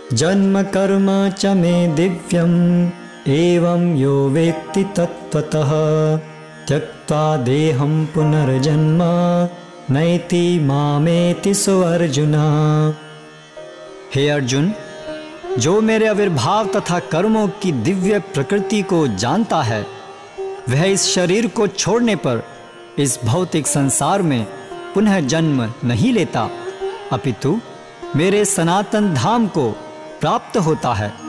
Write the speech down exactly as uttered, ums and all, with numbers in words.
जन्म कर्म च मे दिव्यम् एवं यो वेत्ति तत्त्वतः त्यक्त्वा देहं पुनर्जन्म नैति मामेति सो अर्जुन। हे अर्जुन, जो मेरे आविर्भाव तथा कर्मों की दिव्य प्रकृति को जानता है, वह इस शरीर को छोड़ने पर इस भौतिक संसार में पुनः जन्म नहीं लेता, अपितु मेरे सनातन धाम को प्राप्त होता है।